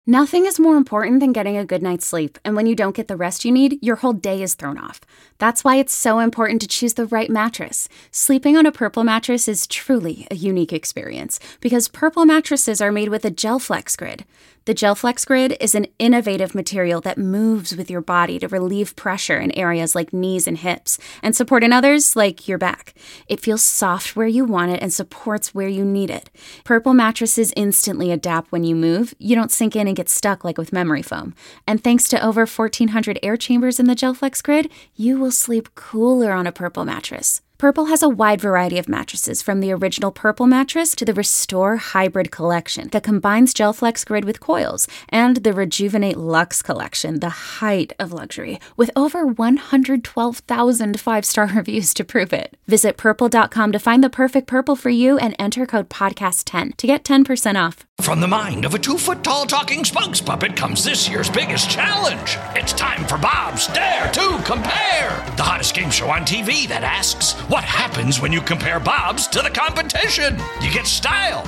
Nothing is more important than getting a good night's sleep, and when you don't get the rest you need, your whole day is thrown off. That's why it's so important to choose the right mattress. Sleeping on a Purple mattress is truly a unique experience because Purple mattresses are made with a GelFlex Grid. The GelFlex Grid is an innovative material that moves with your body to relieve pressure in areas like knees and hips and support in others like your back. It feels soft where you want it and supports where you need it. Purple mattresses instantly adapt when you move. You don't sink in and get stuck like with memory foam. And thanks to over 1,400 air chambers in the GelFlex Grid, you will sleep cooler on a Purple mattress. Purple has a wide variety of mattresses, from the original Purple mattress to the Restore Hybrid collection that combines GelFlex Grid with coils, and the Rejuvenate Luxe collection, the height of luxury, with over 112,000 five-star reviews to prove it. Visit purple.com to find the perfect Purple for you and enter code podcast10 to get 10% off. From the mind of a 2-foot-tall talking spokes puppet comes this year's biggest challenge. It's time for Bob's Dare to Compare, the hottest game show on TV that asks, what happens when you compare Bob's to the competition? You get style.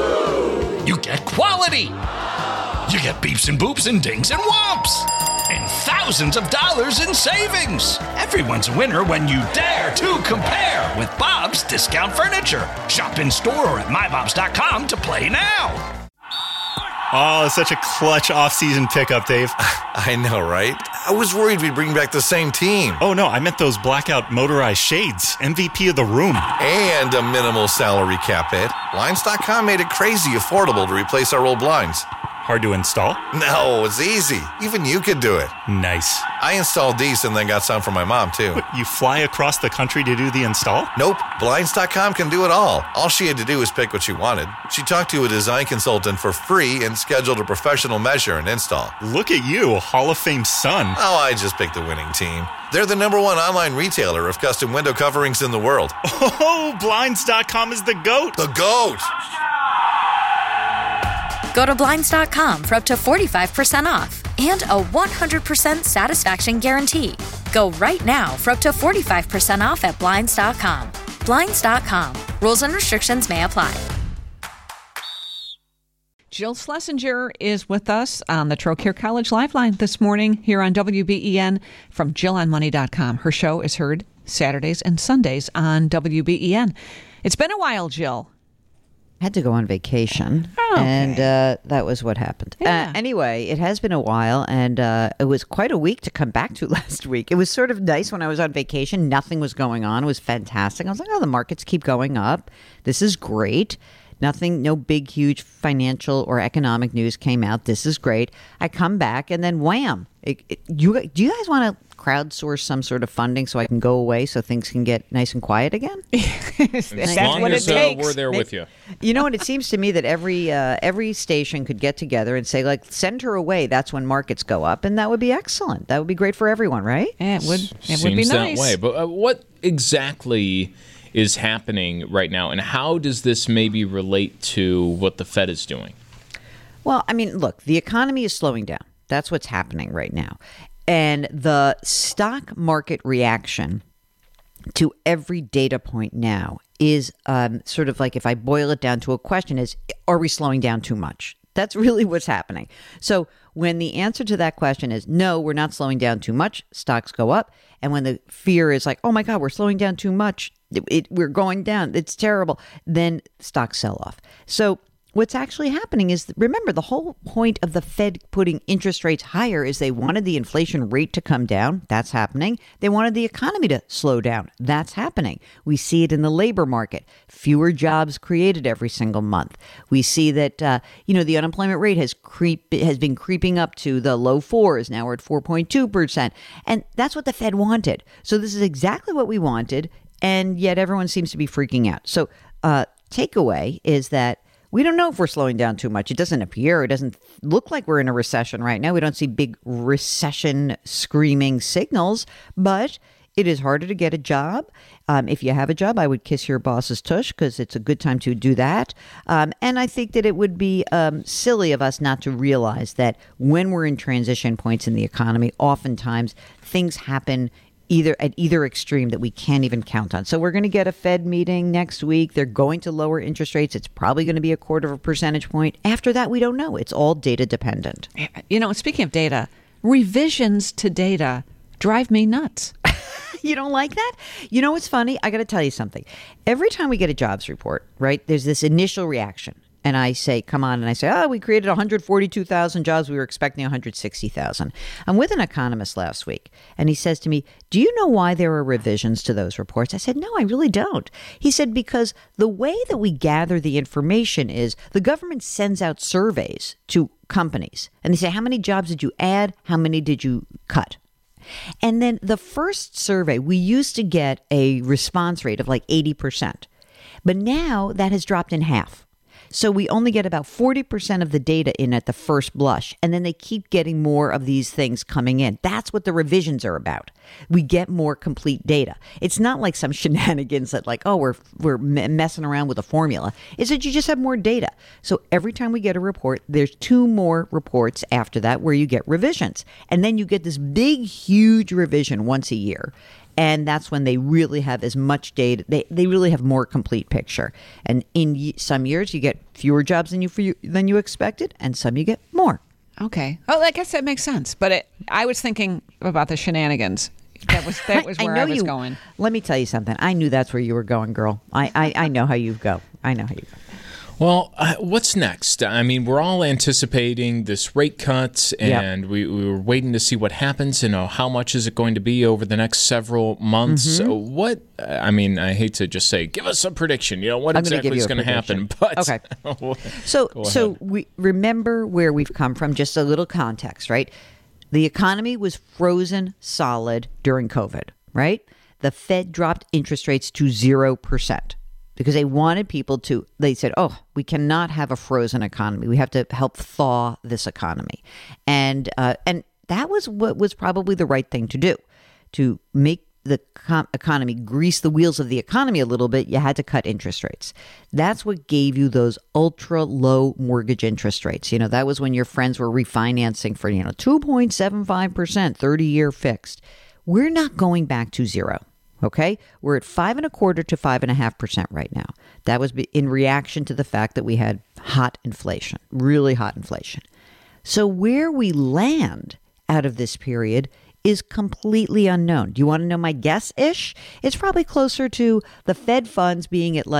You get quality. You get beeps and boops and dings and whomps. And thousands of dollars in savings. Everyone's a winner when you dare to compare with Bob's Discount Furniture. Shop in store or at mybobs.com to play now. Oh, such a clutch off-season pickup, Dave. I know, right? I was worried we'd bring back the same team. Oh, no, I meant those blackout motorized shades. MVP of the room. And a minimal salary cap hit. Blinds.com made it crazy affordable to replace our old blinds. Hard to install? No, it's easy. Even you could do it. Nice. I installed these and then got some for my mom, too. What, you fly across the country to do the install? Nope. Blinds.com can do it all. All she had to do was pick what she wanted. She talked to a design consultant for free and scheduled a professional measure and install. Look at you, Hall of Fame son. Oh, I just picked the winning team. They're the #1 online retailer of custom window coverings in the world. Oh, Blinds.com is the GOAT. The GOAT! Go to Blinds.com for up to 45% off and a 100% satisfaction guarantee. Go right now for up to 45% off at Blinds.com. Blinds.com. Rules and restrictions may apply. Jill Schlesinger is with us on the Trocaire College Lifeline this morning here on WBEN from JillOnMoney.com. Her show is heard Saturdays and Sundays on WBEN. It's been a while, Jill. Had to go on vacation, and that was what happened. Yeah. Anyway, it has been a while, and it was quite a week to come back to last week. It was sort of nice when I was on vacation. Nothing was going on. It was fantastic. I was like, oh, the markets keep going up. This is great. Nothing, no big, huge financial or economic news came out. This is great. I come back, and then wham. Do you guys want to crowdsource some sort of funding so I can go away so things can get nice and quiet again? That's what it takes. We're there with you. You know what? It seems to me that every station could get together and say, like, send her away. That's when markets go up, and that would be excellent. That would be great for everyone, right? Yeah, it would be nice. Seems that way. But what exactly is happening right now, and how does this maybe relate to what the Fed is doing? Well, I mean, look, the economy is slowing down. That's what's happening right now. And the stock market reaction to every data point now is sort of like, if I boil it down to a question, is, are we slowing down too much? That's really what's happening. So when the answer to that question is, no, we're not slowing down too much, stocks go up. And when the fear is like, oh my God, we're slowing down too much, we're going down, it's terrible, then stocks sell off. So what's actually happening is, remember, the whole point of the Fed putting interest rates higher is they wanted the inflation rate to come down. That's happening. They wanted the economy to slow down. That's happening. We see it in the labor market. Fewer jobs created every single month. We see that, the unemployment rate has been creeping up to the low 4s. Now we're at 4.2%. And that's what the Fed wanted. So this is exactly what we wanted. And yet everyone seems to be freaking out. So takeaway is that we don't know if we're slowing down too much. It doesn't appear. It doesn't look like we're in a recession right now. We don't see big recession screaming signals, but it is harder to get a job. If you have a job, I would kiss your boss's tush because it's a good time to do that. And I think that it would be silly of us not to realize that when we're in transition points in the economy, oftentimes things happen at either extreme that we can't even count on. So we're going to get a Fed meeting next week. They're going to lower interest rates. It's probably going to be 1/4 percentage point. After that, we don't know. It's all data dependent. Speaking of data, revisions to data drive me nuts. You don't like that? You know what's funny? I got to tell you something. Every time we get a jobs report, right, there's this initial reaction. And I say, come on. And I say, we created 142,000 jobs. We were expecting 160,000. I'm with an economist last week, and he says to me, do you know why there are revisions to those reports? I said, no, I really don't. He said, because the way that we gather the information is the government sends out surveys to companies. And they say, how many jobs did you add? How many did you cut? And then the first survey, we used to get a response rate of like 80%. But now that has dropped in half. So we only get about 40% of the data in at the first blush, and then they keep getting more of these things coming in. That's what the revisions are about. We get more complete data. It's not like some shenanigans that we're messing around with a formula. It's that you just have more data. So every time we get a report, there's 2 more reports after that where you get revisions. And then you get this big, huge revision once a year. And that's when they really have as much data. They really have more complete picture. And in some years, you get fewer jobs than you expected, and some you get more. Okay. Well, I guess that makes sense. But I was thinking about the shenanigans. That was where I was going. Let me tell you something. I knew that's where you were going, girl. I know how you go. I know how you go. Well, what's next? I mean, we're all anticipating this rate cut, and we were waiting to see what happens. How much is it going to be over the next several months? Mm-hmm. I hate to just say, give us a prediction. What exactly is going to happen? But okay. So we remember where we've come from. Just a little context, right? The economy was frozen solid during COVID, right? The Fed dropped interest rates to 0%. Because they wanted people to, they said, we cannot have a frozen economy. We have to help thaw this economy. And that was what was probably the right thing to do. To make the economy, grease the wheels of the economy a little bit, you had to cut interest rates. That's what gave you those ultra low mortgage interest rates. That was when your friends were refinancing for, 2.75%, 30-year fixed. We're not going back to 0. Okay, we're at 5.25% to 5.5% right now. That was in reaction to the fact that we had hot inflation, really hot inflation. So where we land out of this period is completely unknown. Do you want to know my guess-ish? It's probably closer to the Fed funds being at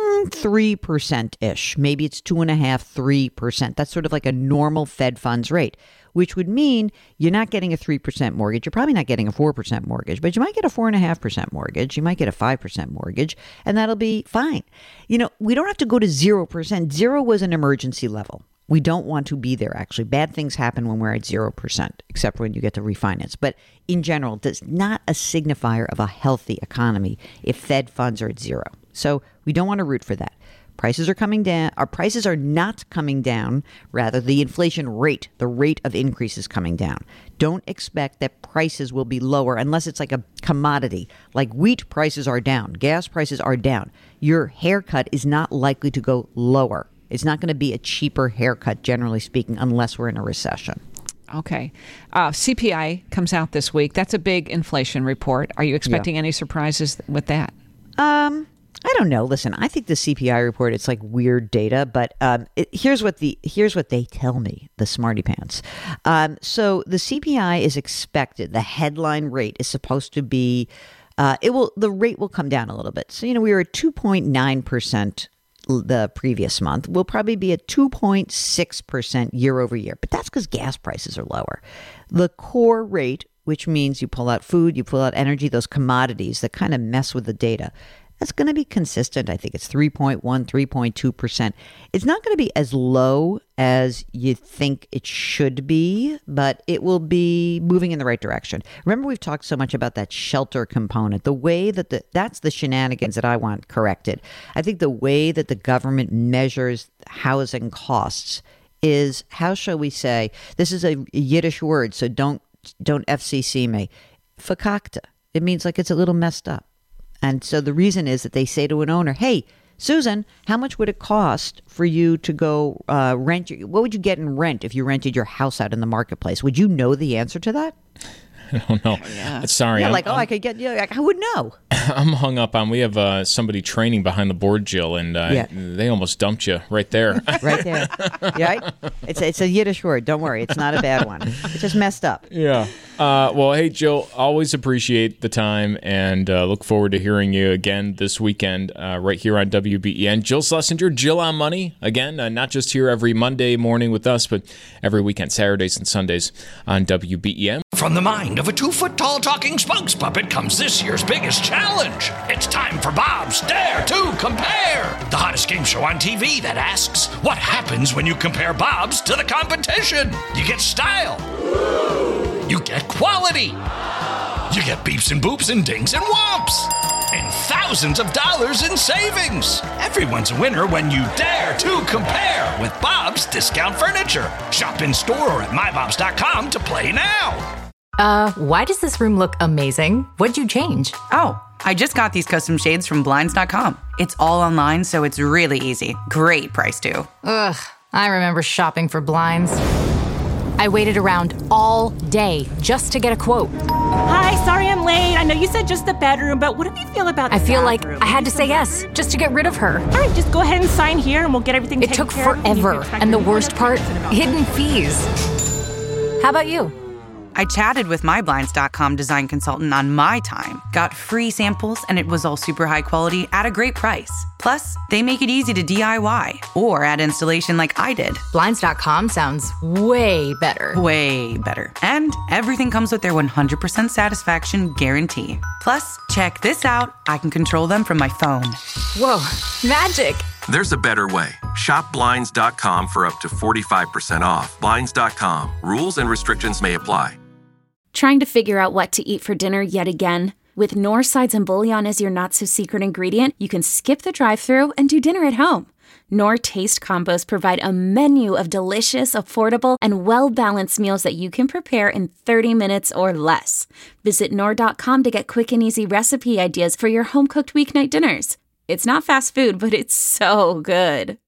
3%-ish. Maybe it's 2.5%, 3%. That's sort of like a normal Fed funds rate, which would mean you're not getting a 3% mortgage. You're probably not getting a 4% mortgage, but you might get a 4.5% mortgage. You might get a 5% mortgage, and that'll be fine. We don't have to go to 0%. 0 was an emergency level. We don't want to be there, actually. Bad things happen when we're at 0%, except when you get to refinance. But in general, it's not a signifier of a healthy economy if Fed funds are at 0. So we don't want to root for that. Prices are coming down. Our prices are not coming down. Rather, the inflation rate, the rate of increase is coming down. Don't expect that prices will be lower unless it's like a commodity. Like wheat prices are down. Gas prices are down. Your haircut is not likely to go lower. It's not going to be a cheaper haircut, generally speaking, unless we're in a recession. Okay. CPI comes out this week. That's a big inflation report. Are you expecting any surprises with that? I don't know. Listen, I think the CPI report, it's like weird data, but here's what they tell me, the smarty pants. So the CPI is expected. The headline rate is supposed to be, the rate will come down a little bit. So, we were at 2.9% the previous month. We'll probably be at 2.6% year over year, but that's because gas prices are lower. The core rate, which means you pull out food, you pull out energy, those commodities that kind of mess with the data, that's going to be consistent. I think it's 3.1, 3.2%. It's not going to be as low as you think it should be, but it will be moving in the right direction. Remember, we've talked so much about that shelter component, the way that that's the shenanigans that I want corrected. I think the way that the government measures housing costs is, how shall we say, this is a Yiddish word, so don't FCC me, fakakta. It means like it's a little messed up. And so the reason is that they say to an owner, hey, Susan, how much would it cost for you to go rent? What would you get in rent if you rented your house out in the marketplace? Would you know the answer to that? I don't know. Yeah. Sorry. Yeah, I could get, I would know. I'm hung up on, we have somebody training behind the board, Jill, and they almost dumped you right there. Right there. Yeah, it's a Yiddish word. Don't worry. It's not a bad one. It's just messed up. Yeah. Well, hey, Jill, always appreciate the time and look forward to hearing you again this weekend right here on WBEN. Jill Schlesinger, Jill on Money. Again, not just here every Monday morning with us, but every weekend, Saturdays and Sundays on WBEN. From the mind of a 2-foot-tall talking spokes puppet comes this year's biggest challenge. It's time for Bob's Dare to Compare, the hottest game show on TV that asks, what happens when you compare Bob's to the competition? You get style. You get quality. You get beeps and boops and dings and whomps. And thousands of dollars in savings. Everyone's a winner when you dare to compare with Bob's Discount Furniture. Shop in store or at mybobs.com to play now. Why does this room look amazing? What'd you change? Oh, I just got these custom shades from Blinds.com. It's all online, so it's really easy. Great price, too. Ugh, I remember shopping for blinds. I waited around all day just to get a quote. Hi, sorry I'm late. I know you said just the bedroom, but what do you feel about the I feel bathroom? like I had to say yes just to get rid of her. All right, just go ahead and sign here and we'll get everything It taken took care of. forever, and the worst part, hidden fees. How about you? I chatted with my Blinds.com design consultant on my time, got free samples, and it was all super high quality at a great price. Plus, they make it easy to DIY or add installation like I did. Blinds.com sounds way better. Way better. And everything comes with their 100% satisfaction guarantee. Plus, check this out. I can control them from my phone. Whoa, magic. There's a better way. Shop Blinds.com for up to 45% off. Blinds.com. Rules and restrictions may apply. Trying to figure out what to eat for dinner yet again? With Knorr sides and bouillon as your not-so-secret ingredient, you can skip the drive-thru and do dinner at home. Knorr Taste Combos provide a menu of delicious, affordable, and well-balanced meals that you can prepare in 30 minutes or less. Visit Knorr.com to get quick and easy recipe ideas for your home-cooked weeknight dinners. It's not fast food, but it's so good.